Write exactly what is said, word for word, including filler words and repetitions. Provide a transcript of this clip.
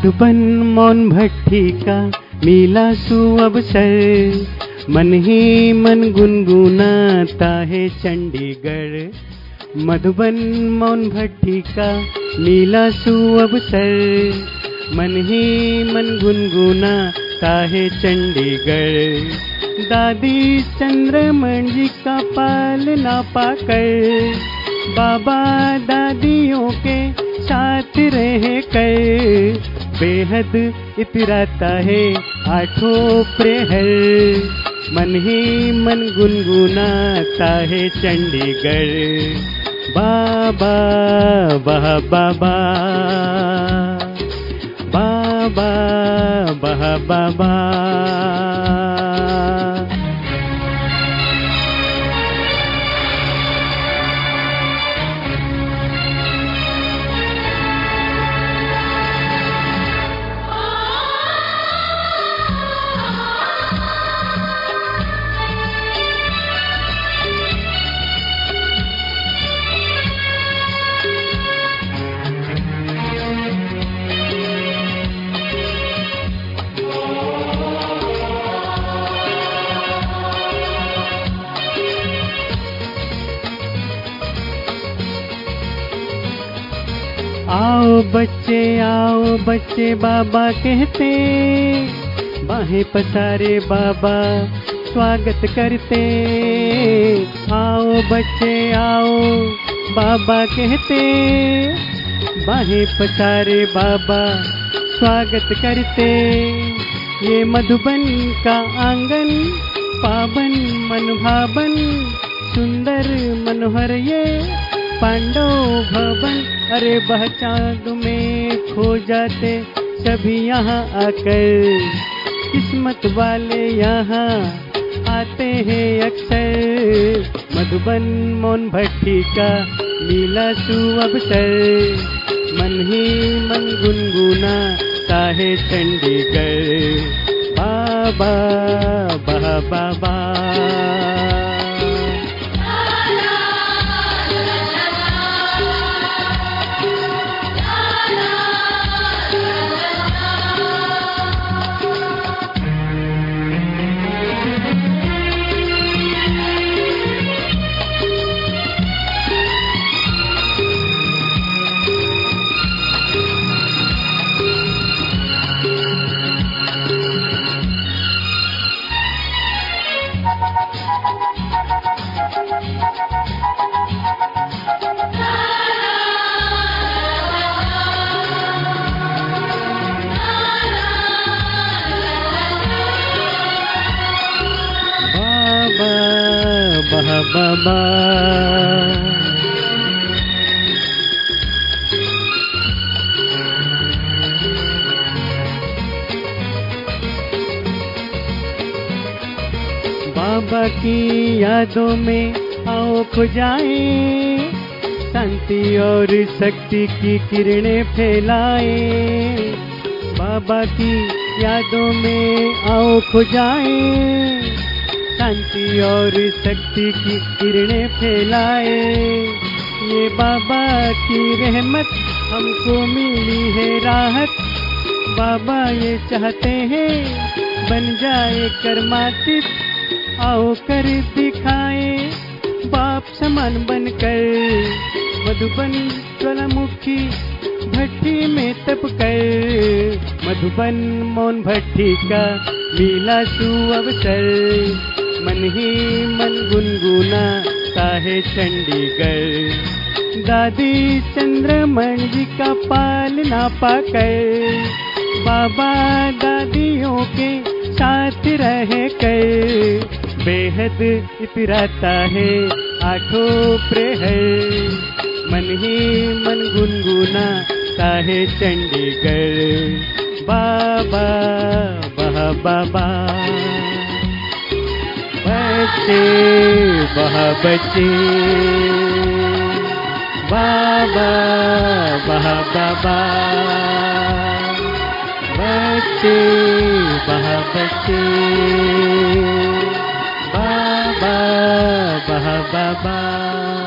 मधुबन मौन भट्टी का मिला सुअवसर, मन ही मन गुनगुनाता है चंडीगढ़। मधुबन मौन भट्टी का मिला सुअवसर, मन ही मन गुनगुनाता है चंडीगढ़। दादी चंद्रमण जी का पालना पाकर, बाबा दादियों के साथ रह कर, बेहद इतराता है आठों प्रहर। मन ही मन गुनगुनाता है चंडीगढ़। बाबा बह बाबा, बाबा बह बाबा। आओ बच्चे आओ बच्चे बाबा कहते, बाहें पसारे बाबा स्वागत करते। आओ बच्चे आओ बाबा कहते, बाहें पसारे बाबा स्वागत करते। ये मधुबन का आंगन पावन मनभावन, सुंदर मनोहर ये पांडव भवन। अरे बह चाँद में खो जाते सभी यहाँ आकर, किस्मत वाले यहाँ आते हैं अक्सर। मधुबन मौन भट्टी का मिला सुअवसर, मन ही मन गुनगुनाता है चंडीगढ़। बाबा बह बाबा, बह बाबा। बाबा की यादों में आओ खो जाएं, शांति और शक्ति की किरणें फैलाएं। बाबा की यादों में आओ खो जाएं, शांति और शक्ति की किरणें फैलाए। ये बाबा की रहमत हमको मिली है राहत, बाबा ये चाहते हैं बन जाए कर्मातीत। आओ कर दिखाए बाप समान बनकर, मधुबन ज्वालामुखी भट्टी में तप कर। मधुबन मौन भट्टी का मिला सुअवसर, मन ही मन गुनगुनाता है चंडीगढ़। दादी चंद्रमण जी का पालना पाकर, बाबा दादियों के साथ रह कर, बेहद इतराता है आठों प्रहर। मन ही मन गुनगुनाता है चंडीगढ़। बाबा बह बाबा, बच्चे बह बच्चे, बाबा बह बाबा, बच्चे बह बच्चे, बाबा बह बाबा।